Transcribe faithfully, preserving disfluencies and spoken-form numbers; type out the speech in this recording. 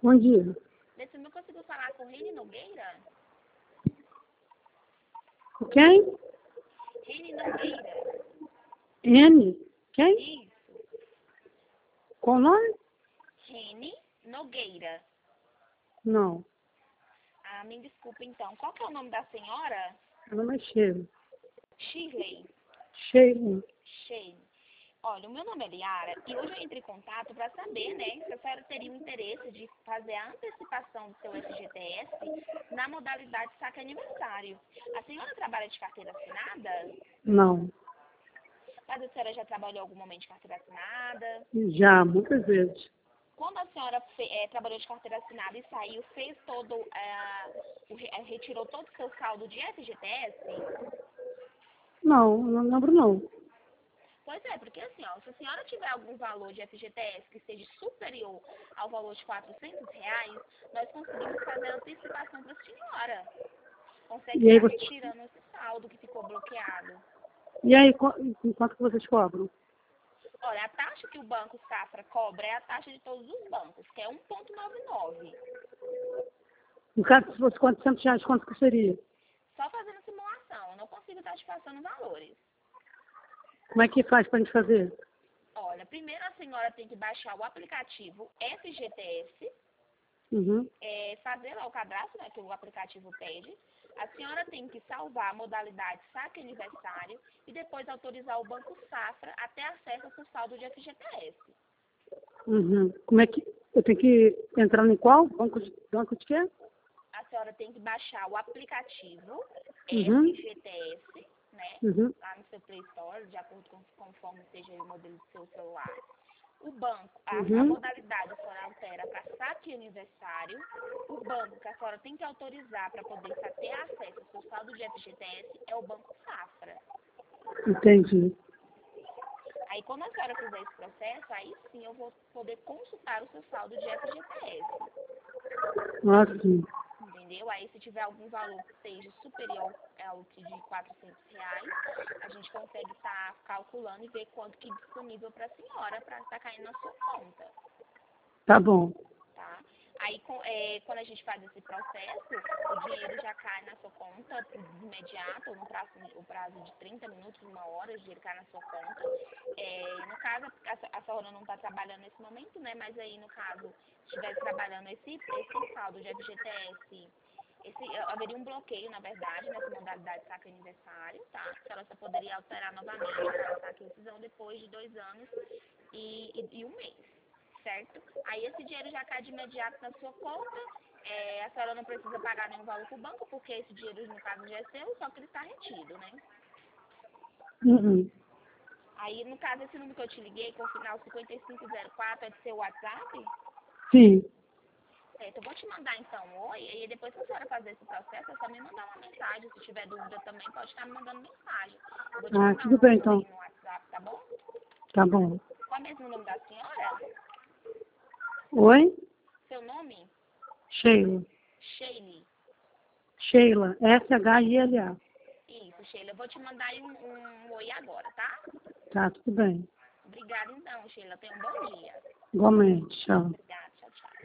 Bom dia. Nesse momento eu consigo falar com Reni Nogueira? Com quem? Reni Nogueira. N? Quem? Isso. Qual o nome? Reni Nogueira. Não. Ah, me desculpa então. Qual que é o nome da senhora? Meu nome é Sheila. Shirley. Sheila. Shane. Olha, o meu nome é Liara e hoje eu entrei em contato para saber, né, se a senhora teria o interesse de fazer a antecipação do seu F G T S na modalidade saque aniversário. A senhora trabalha de carteira assinada? Não. Mas a senhora já trabalhou algum momento de carteira assinada? Já, muitas vezes. Quando a senhora fe, é, trabalhou de carteira assinada e saiu, fez todo, é, o, re- retirou todo o seu saldo de F G T S? Não, não lembro não. Pois é, porque assim, ó, se a senhora tiver algum valor de F G T S que seja superior ao valor de quatrocentos reais, nós conseguimos fazer a antecipação para a senhora. Consegue E aí estar você... retirando esse saldo que ficou bloqueado. E aí, qu- em quanto que vocês cobram? Olha, a taxa que o Banco Safra cobra é a taxa de todos os bancos, que é um vírgula noventa e nove. No caso, se fosse quatrocentos reais, quanto que seria? Só fazendo simulação, eu não consigo estar te passando valores. Como é que faz pra gente fazer? Olha, primeiro a senhora tem que baixar o aplicativo F G T S, Uhum. é, fazer lá o cadastro, né, que o aplicativo pede. A senhora tem que salvar a modalidade saque aniversário e depois autorizar o Banco Safra até acesso ao seu saldo de F G T S. Uhum. Como é que... Eu tenho que entrar em qual? Banco de, banco de quê? A senhora tem que baixar o aplicativo Uhum. F G T S, né, Uhum. lá no seu Play Store, de acordo com conforme seja o modelo do seu celular. O banco, a, a Uhum. modalidade a senhora altera para saque aniversário. O banco que a senhora tem que autorizar para poder ter acesso ao seu saldo de F G T S é o Banco Safra. Entendi. Aí, quando a senhora fizer esse processo, aí sim eu vou poder consultar o seu saldo de F G T S. Ah, sim. Entendeu? Aí, se tiver algum valor que seja superior ao que de quatrocentos reais, a gente consegue estar calculando e ver quanto que é disponível para a senhora, para estar caindo na sua conta. Tá bom. Tá? Aí, com, é, quando a gente faz esse processo, o dinheiro já cai na sua conta de imediato, ou no prazo, o prazo de trinta minutos, uma hora, o dinheiro cai na sua conta. É, no caso, a, a senhora não está trabalhando nesse momento, né? Mas aí, no caso, estivesse trabalhando esse, esse saldo de F G T S, esse, haveria um bloqueio, na verdade, nessa modalidade de saque aniversário, tá? A senhora só poderia alterar novamente para saque rescisão depois de dois anos e, e, e um mês. Certo? Aí esse dinheiro já cai de imediato na sua conta, é, a senhora não precisa pagar nenhum valor para o banco, porque esse dinheiro, no caso, já é seu, só que ele está retido, né? Uhum. Aí, no caso, esse número que eu te liguei, com o final cinquenta e cinco zero quatro, é do seu WhatsApp? Sim. Certo, eu vou te mandar, então, um oi, e depois que a senhora fazer esse processo, é só me mandar uma mensagem. Se tiver dúvida também, pode estar me mandando mensagem. Eu vou te Ah, mandar tudo um bem, oi então. no WhatsApp, tá bom? Tá bom. Qual é mesmo o nome da senhora? Oi? Seu nome? Sheila. Sheila. Sheila. S H I L A. Isso, Sheila. Eu vou te mandar aí um, um, um oi agora, tá? Tá, tudo bem. Obrigada, então, Sheila. Tenha um bom dia. Igualmente. Tchau.